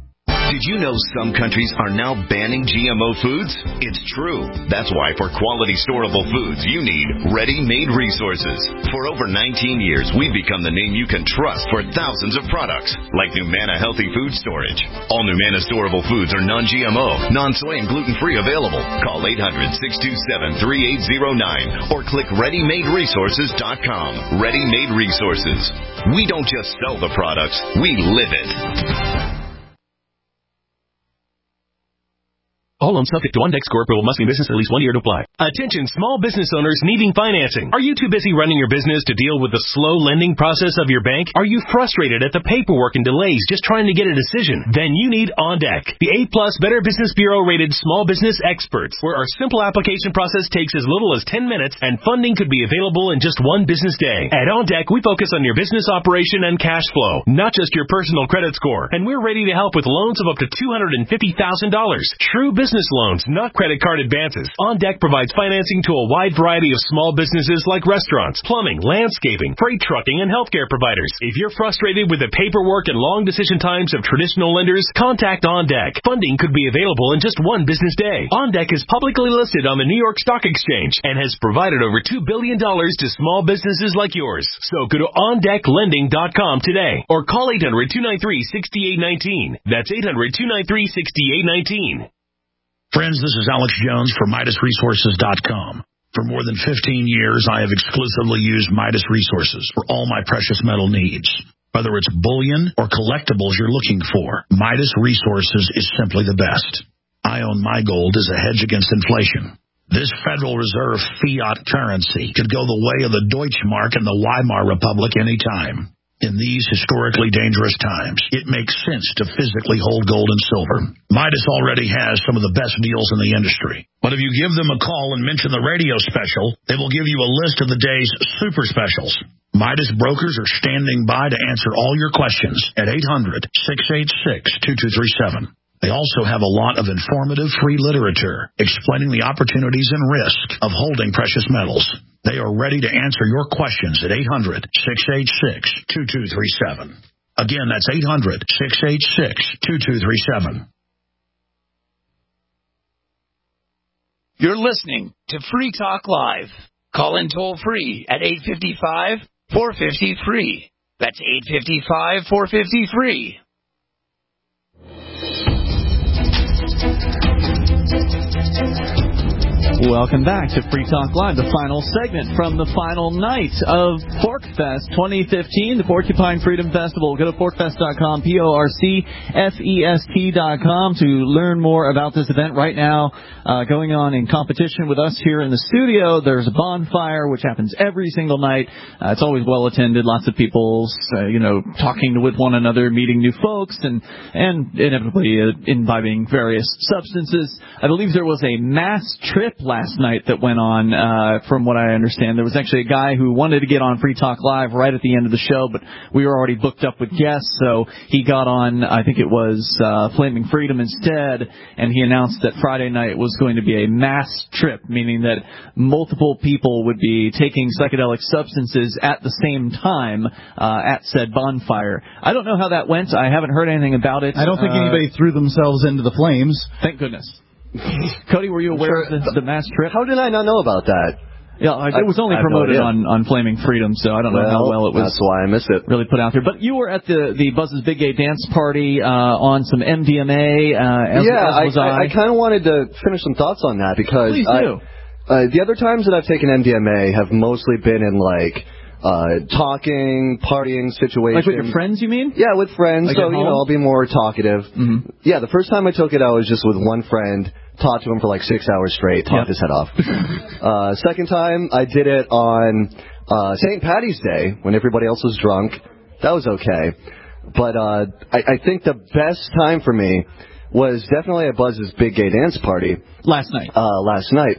Did you know some countries are now banning G M O foods? It's true. That's why for quality storable foods, you need Ready-Made Resources. For over nineteen years, we've become the name you can trust for thousands of products, like Numana Healthy Food Storage. All Numana storable foods are non-G M O, non-soy, and gluten-free available. Call eight hundred, six two seven, three eight zero nine or click ready made resources dot com. Ready-Made Resources. We don't just sell the products, we live it. All loans subject to OnDeck score approval must be in business at least one year to apply. Attention small business owners needing financing. Are you too busy running your business to deal with the slow lending process of your bank? Are you frustrated at the paperwork and delays just trying to get a decision? Then you need OnDeck, the A-plus Better Business Bureau rated small business experts, where our simple application process takes as little as ten minutes and funding could be available in just one business day. At OnDeck, we focus on your business operation and cash flow, not just your personal credit score. And we're ready to help with loans of up to two hundred fifty thousand dollars. True business Business loans, not credit card advances. OnDeck provides financing to a wide variety of small businesses like restaurants, plumbing, landscaping, freight trucking, and healthcare providers. If you're frustrated with the paperwork and long decision times of traditional lenders, contact OnDeck. Funding could be available in just one business day. OnDeck is publicly listed on the New York Stock Exchange and has provided over two billion dollars to small businesses like yours. So go to on deck lending dot com today or call eight hundred, two nine three, six eight one nine. That's eight hundred, two nine three, six eight one nine. Friends, this is Alex Jones for Midas Resources dot com. For more than fifteen years, I have exclusively used Midas Resources for all my precious metal needs. Whether it's bullion or collectibles you're looking for, Midas Resources is simply the best. I own my gold as a hedge against inflation. This Federal Reserve fiat currency could go the way of the Deutschmark and the Weimar Republic anytime. In these historically dangerous times, it makes sense to physically hold gold and silver. Midas already has some of the best deals in the industry. But if you give them a call and mention the radio special, they will give you a list of the day's super specials. Midas brokers are standing by to answer all your questions at eight hundred, six eight six, two two three seven. They also have a lot of informative free literature explaining the opportunities and risks of holding precious metals. They are ready to answer your questions at eight hundred, six eight six, two two three seven. Again, that's eight hundred, six eight six, two two three seven. You're listening to Free Talk Live. Call in toll free at eight five five, four five zero, free. That's eight five five, four five zero, free. Welcome back to Free Talk Live, the final segment from the final night of PorcFest twenty fifteen, the Porcupine Freedom Festival. Go to porc fest dot com, P O R C F E S T dot com, to learn more about this event. Right now, uh, going on in competition with us here in the studio, there's a bonfire, which happens every single night. Uh, it's always well attended. Lots of people, uh, you know, talking with one another, meeting new folks, and, and inevitably uh, imbibing various substances. I believe there was a mass trip last night that went on, uh, from what I understand. There was actually a guy who wanted to get on Free Talk Live right at the end of the show, but we were already booked up with guests, so he got on, I think it was uh, Flaming Freedom instead, and he announced that Friday night was going to be a mass trip, meaning that multiple people would be taking psychedelic substances at the same time uh, at said bonfire. I don't know how that went. I haven't heard anything about it. I don't think uh, anybody threw themselves into the flames. Thank goodness. Cody, were you aware sure. of the, the mass trip? How did I not know about that? Yeah, it was only promoted no on, on Flaming Freedom, so I don't know well, how well it was. That's why I missed it. Really put out there. But you were at the, the Buzz's Big Gay Dance Party uh, on some M D M A. Uh, as, yeah, as was I, I, I. I kind of wanted to finish some thoughts on that because Please do. I, uh, the other times that I've taken M D M A have mostly been in like uh talking, partying situations. Like with your friends, you mean? Yeah, with friends. Like so you know, I'll be more talkative. Mm-hmm. Yeah, the first time I took it, I was just with one friend. Talked to him for like six hours straight, talked yep. his head off. uh, second time, I did it on uh, Saint Patty's Day when everybody else was drunk. That was okay. But uh, I, I think the best time for me was definitely at Buzz's Big Gay Dance Party. Last night. Uh, last night.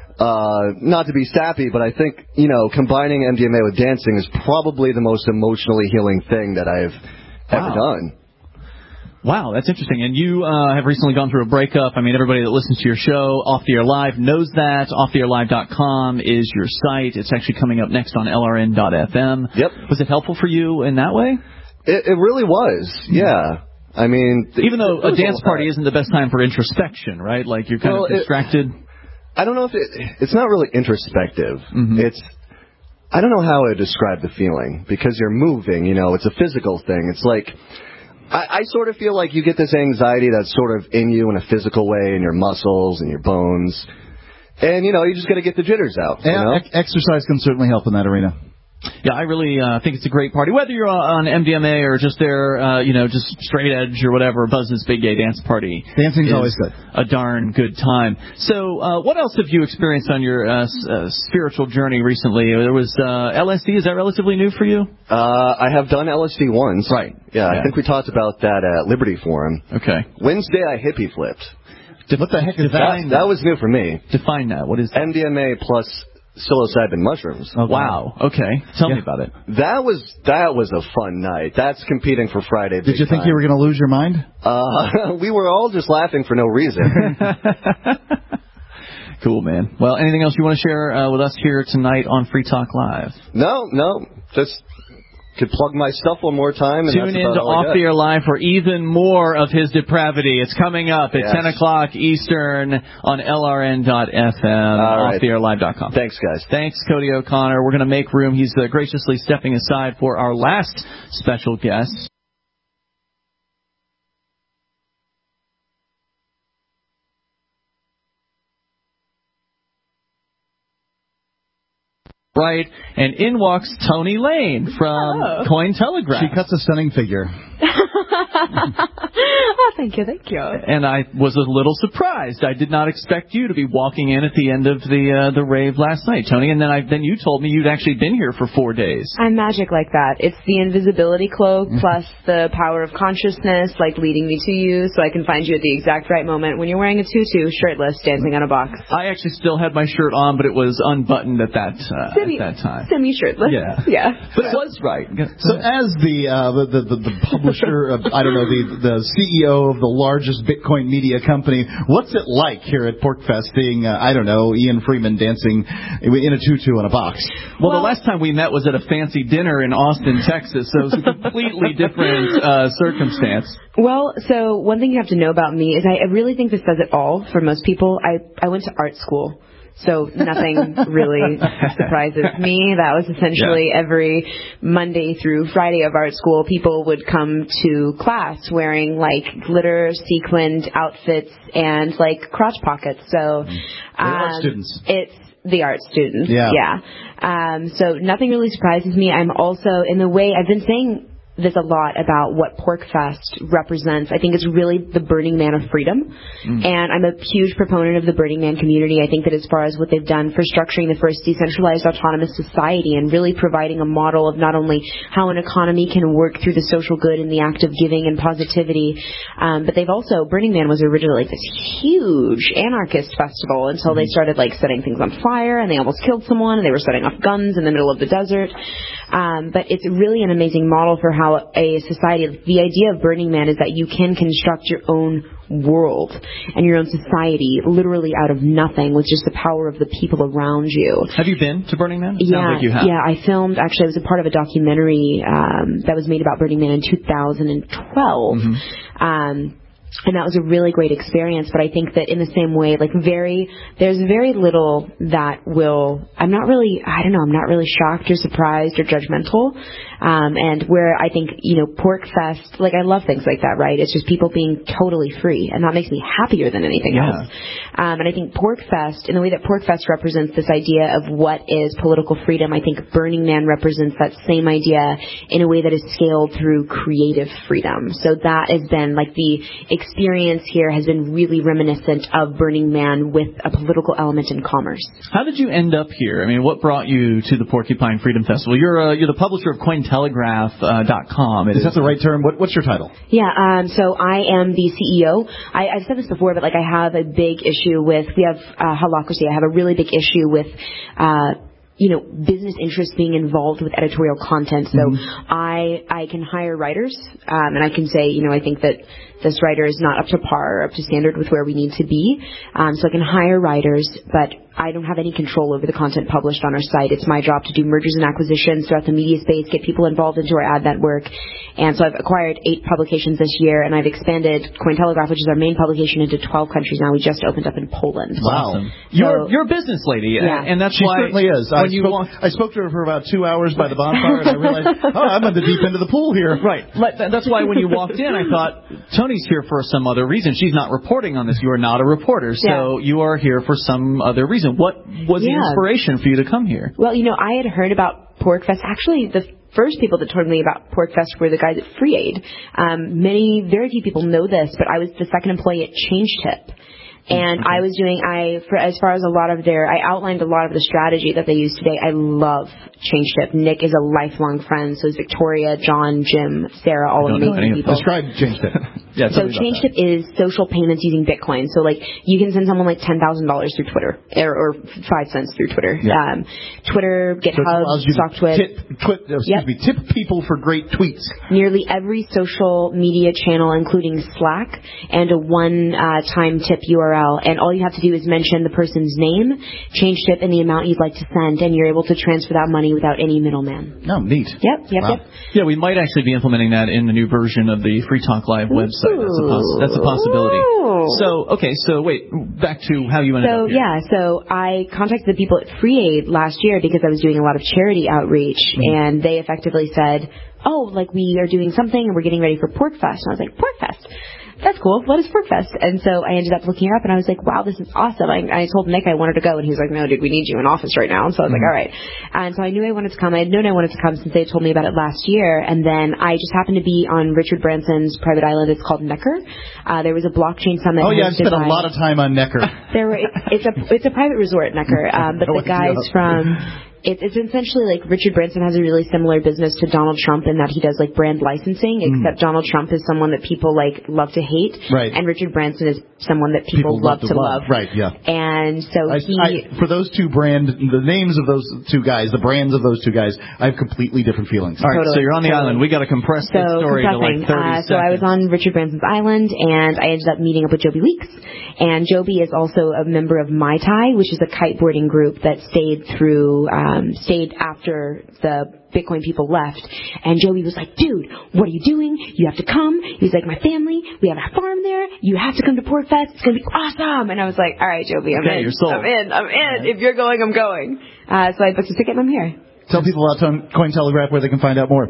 Uh, not to be sappy, but I think, you know, combining M D M A with dancing is probably the most emotionally healing thing that I've wow. ever done. Wow, that's interesting. And you uh, have recently gone through a breakup. I mean, everybody that listens to your show, Off the Air Live, knows that. off the air live dot com is your site. It's actually coming up next on L R N dot F M. Yep. Was it helpful for you in that way? It, it really was, yeah. I mean, even though a dance party isn't the best time for introspection, right? Like you're kind well, of distracted. It, I don't know if it, it's not really introspective. Mm-hmm. It's I don't know how I describe the feeling because you're moving. You know, it's a physical thing. It's like I, I sort of feel like you get this anxiety that's sort of in you in a physical way, in your muscles and your bones. And, you know, you just got to get the jitters out. Yeah, you know? ex- exercise can certainly help in that arena. Yeah, I really uh, think it's a great party. Whether you're on M D M A or just there, uh, you know, just straight edge or whatever, Buzz's Big Gay Dance Party. Dancing's always good. A darn good time. So uh, what else have you experienced on your uh, uh, spiritual journey recently? There was uh, L S D. Is that relatively new for you? Uh, I have done L S D once. Right. Yeah, yeah, I think we talked about that at Liberty Forum. Okay. Wednesday, I hippie flipped. What the heck is that? that? That was new for me. Define that. What is that? M D M A plus psilocybin mushrooms. Oh, wow. Okay. Tell yeah. me about it. That was that was a fun night. That's competing for Friday. Did you think time. you were going to lose your mind? Uh, we were all just laughing for no reason. Cool, man. Well, anything else you want to share uh, with us here tonight on Free Talk Live? No, no. Just could plug my stuff one more time. And Tune that's in about to all I Off the Air Live for even more of his depravity. It's coming up at yes. ten o'clock Eastern on L R N dot F M, right. off the air live dot com. Thanks, guys. Thanks, Cody O'Connor. We're going to make room. He's uh, graciously stepping aside for our last special guest. Right, and in walks Tony Lane from Hello. Cointelegraph. She cuts a stunning figure. Oh, thank you, thank you. And I was a little surprised. I did not expect you to be walking in at the end of the uh, the rave last night, Tony. And then I then you told me you'd actually been here for four days. I'm magic like that. It's the invisibility cloak plus the power of consciousness, like leading me to you, so I can find you at the exact right moment when you're wearing a tutu, shirtless, dancing on a box. I actually still had my shirt on, but it was unbuttoned at that uh, Semi, at that time. Semi-shirtless. Yeah, yeah. But it was right. So as the uh, the, the the publisher of, I don't know, the the C E O of the largest Bitcoin media company, what's it like here at PorcFest seeing, uh, I don't know, Ian Freeman dancing in a tutu in a box? Well, well, the last time we met was at a fancy dinner in Austin, Texas, so it was a completely different uh, circumstance. Well, so one thing you have to know about me is I, I really think this says it all for most people. I, I went to art school. So nothing really surprises me. That was essentially yeah. every Monday through Friday of art school, people would come to class wearing like glitter sequined outfits and like crotch pockets. So um, art students. It's the art students. Yeah. yeah. Um, so nothing really surprises me. I'm also, in the way I've been saying this a lot about what PorcFest represents. I think it's really the Burning Man of freedom. Mm. And I'm a huge proponent of the Burning Man community. I think that as far as what they've done for structuring the first decentralized autonomous society and really providing a model of not only how an economy can work through the social good and the act of giving and positivity, um, but they've also, Burning Man was originally like this huge anarchist festival until mm. they started like setting things on fire and they almost killed someone and they were setting off guns in the middle of the desert. Um, but it's really an amazing model for how a society, the idea of Burning Man is that you can construct your own world and your own society literally out of nothing with just the power of the people around you. Have you been to Burning Man? It yeah, sounds like you have. Yeah, I filmed, actually I was a part of a documentary um, that was made about Burning Man in two thousand twelve. Mm-hmm. Um, And that was a really great experience, but I think that in the same way, like very, there's very little that will, I'm not really, I don't know, I'm not really shocked or surprised or judgmental. Um, and where I think, you know, PorcFest, like I love things like that, right? It's just people being totally free, and that makes me happier than anything yeah. else. Um, and I think PorcFest, in the way that PorcFest represents this idea of what is political freedom, I think Burning Man represents that same idea in a way that is scaled through creative freedom. So that has been like the experience here has been really reminiscent of Burning Man with a political element in commerce. How did you end up here? I mean, what brought you to the Porcupine Freedom Festival? You're uh, you're the publisher of Cointelegraph dot com. Is, is that the right term? What, what's your title? Yeah, um, so I am the C E O. I, I've said this before, but like I have a big issue with, we have uh, holacracy. I have a really big issue with uh you know, business interests being involved with editorial content. So mm-hmm. I I can hire writers, um, and I can say, you know, I think that this writer is not up to par or up to standard with where we need to be. Um, so I can hire writers, but I don't have any control over the content published on our site. It's my job to do mergers and acquisitions throughout the media space, get people involved into our ad network. And so I've acquired eight publications this year, and I've expanded Cointelegraph, which is our main publication, into twelve countries now. We just opened up in Poland. Wow. So, you're, you're a business lady, yeah. and that's she why... She certainly is. I you spoke, walk, I spoke to her for about two hours by the bonfire, and I realized, oh, I'm at the deep end of the pool here. Right. That's why when you walked in, I thought, Tony's here for some other reason. She's not reporting on this. You are not a reporter, so yeah. you are here for some other reason. What was yeah. the inspiration for you to come here? Well, you know, I had heard about PorcFest. Actually, the first people that told me about PorcFest were the guys at Free Aid. Um, many, very few people know this, but I was the second employee at ChangeTip. And okay. I was doing, I, for as far as a lot of their, I outlined a lot of the strategy that they use today. I love ChangeTip. Nick is a lifelong friend, so is Victoria, John, Jim, Sarah, all amazing people. Describe ChangeTip. yeah, so ChangeTip is social payments using Bitcoin. So like, you can send someone like ten thousand dollars through Twitter, or, or five cents through Twitter. Yeah. Um, Twitter, GitHub, so StockTwit. Tip, twit, excuse yep. me, tip people for great tweets. Nearly every social media channel, including Slack, and a one-time uh, tip U R L. And all you have to do is mention the person's name, ChangeTip, and the amount you'd like to send, and you're able to transfer that money without any middleman. Oh, neat. Yep, yep, wow. yep. Yeah, we might actually be implementing that in the new version of the Free Talk Live website. That's a, poss- that's a possibility. Ooh. So, okay, so wait, back to how you ended so, up here. Yeah, so I contacted the people at Free Aid last year because I was doing a lot of charity outreach, mm-hmm. and they effectively said, oh, like we are doing something and we're getting ready for PorcFest. And I was like, PorcFest? That's cool. What is PorcFest? And so I ended up looking her up, and I was like, wow, this is awesome. I, I told Nick I wanted to go, and he was like, no, dude, we need you in office right now. And so I was mm-hmm. like, all right. And so I knew I wanted to come. I had known I wanted to come since they told me about it last year. And then I just happened to be on Richard Branson's private island. It's called Necker. Uh, there was a blockchain summit. Oh, yeah, I've spent a lot of time on Necker. There were, it's a it's a private resort, Necker. Um, but the guys from... It's, it's essentially like Richard Branson has a really similar business to Donald Trump in that he does like brand licensing, except mm. Donald Trump is someone that people like love to hate, right. and Richard Branson is someone that people, people love, love to love. love. Right, yeah. And so I, he... I, for those two brand, the names of those two guys, the brands of those two guys, I have completely different feelings. All right, totally, so you're on the totally. island. We got to compress so, that story to like thirty uh, seconds. So I was on Richard Branson's island, and I ended up meeting up with Joby Weeks. And Joby is also a member of Mai Tai, which is a kiteboarding group that stayed through, um, stayed after the Bitcoin people left. And Joby was like, dude, what are you doing? You have to come. He's like, my family, we have a farm there. You have to come to PorcFest. It's going to be awesome. And I was like, all right, Joby, I'm okay, in. You're sold. I'm in. I'm in. Right. If you're going, I'm going. Uh, so I booked a ticket and I'm here. Tell people about Cointelegraph where they can find out more.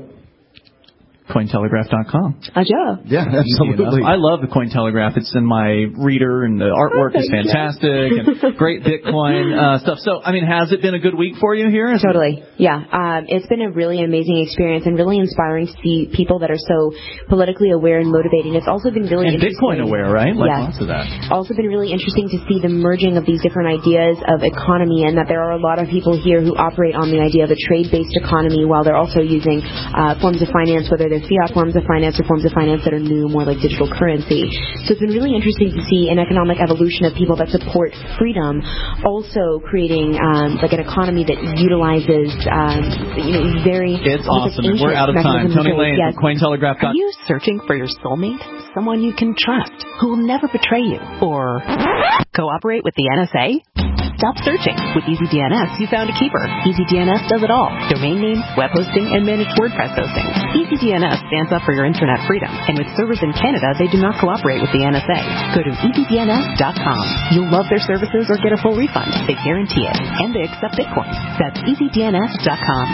Cointelegraph dot com. A job. Yeah, absolutely. I love the Cointelegraph. It's in my reader, and the artwork oh, is fantastic, and great Bitcoin uh, stuff. So, I mean, has it been a good week for you here? Totally. Yeah. Um, it's been a really amazing experience and really inspiring to see people that are so politically aware and motivating. It's also been really and interesting. Bitcoin aware, right? Like yes. lots of that. Also been really interesting to see the merging of these different ideas of economy, and that there are a lot of people here who operate on the idea of a trade-based economy while they're also using uh, forms of finance, whether they're fiat forms of finance or forms of finance that are new, more like digital currency. So it's been really interesting to see an economic evolution of people that support freedom, also creating um, like an economy that utilizes, um, you know, very... It's awesome. And we're out of time. Tony Lane yes. from Cointelegraph. Are you searching for your soulmate? Someone you can trust, who will never betray you, or cooperate with the N S A? Stop searching. With EasyDNS, you found a keeper. EasyDNS does it all. Domain names, web hosting, and managed WordPress hosting. EasyDNS stands up for your internet freedom, and with servers in Canada, they do not cooperate with the N S A. Go to easy D N S dot com. You'll love their services or get a full refund. They guarantee it. And they accept Bitcoin. That's easy D N S dot com.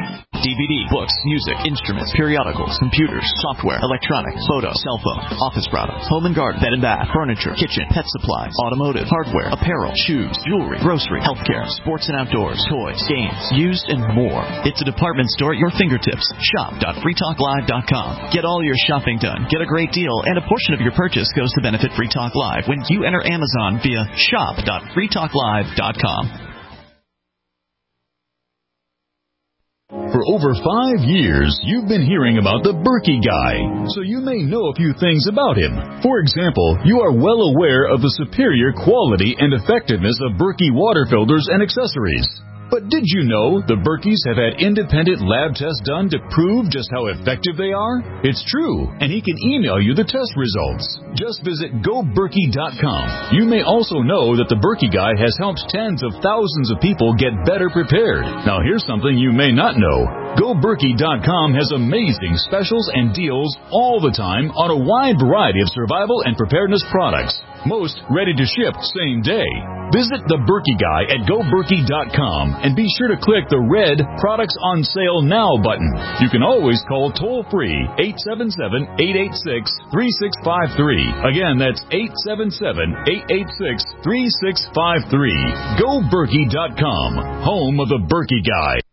D V D, books, music, instruments, periodicals, computers, software, electronics, photo, cell phone, office products, home and garden, bed and bath, furniture, kitchen, pet supplies, automotive, hardware, apparel, shoes, jewelry, grocery, healthcare, sports and outdoors, toys, games, used, and more. It's a department store at your fingertips. shop dot free talk live dot com. Get all your shopping done, get a great deal, and a portion of your purchase goes to benefit Free Talk Live when you enter Amazon via shop dot free talk live dot com. For over five years, you've been hearing about the Berkey Guy, so you may know a few things about him. For example, you are well aware of the superior quality and effectiveness of Berkey water filters and accessories. But did you know the Berkeys have had independent lab tests done to prove just how effective they are? It's true, and he can email you the test results. Just visit go berkey dot com. You may also know that the Berkey Guy has helped tens of thousands of people get better prepared. Now here's something you may not know. go berkey dot com has amazing specials and deals all the time on a wide variety of survival and preparedness products. Most ready to ship same day. Visit the Berkey Guy at go berkey dot com and be sure to click the red Products on Sale Now button. You can always call toll-free eight seven seven, eight eight six, three six five three. Again, that's eight seven seven, eight eight six, three six five three. go berkey dot com, home of the Berkey Guy.